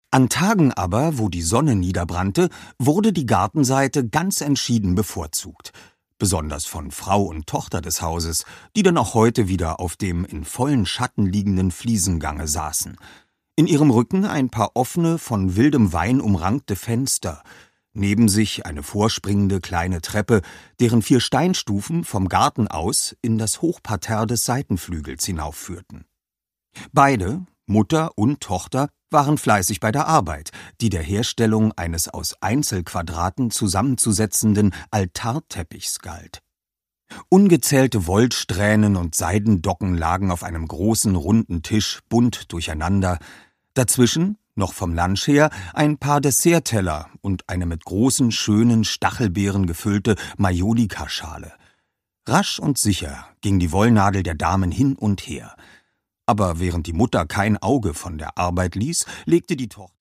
An Tagen aber, wo die Sonne niederbrannte, wurde die Gartenseite ganz entschieden bevorzugt. Besonders von Frau und Tochter des Hauses, die dann auch heute wieder auf dem in vollen Schatten liegenden Fliesengange saßen. In ihrem Rücken ein paar offene, von wildem Wein umrankte Fenster, neben sich eine vorspringende kleine Treppe, deren 4 Steinstufen vom Garten aus in das Hochparterre des Seitenflügels hinaufführten. Beide, Mutter und Tochter, waren fleißig bei der Arbeit, die der Herstellung eines aus Einzelquadraten zusammenzusetzenden Altarteppichs galt. Ungezählte Wollsträhnen und Seidendocken lagen auf einem großen, runden Tisch bunt durcheinander. Dazwischen, noch vom Lunch her, ein paar Dessertteller und eine mit großen, schönen Stachelbeeren gefüllte Majolikaschale. Rasch und sicher ging die Wollnadel der Damen hin und her. Aber während die Mutter kein Auge von der Arbeit ließ, legte die Tochter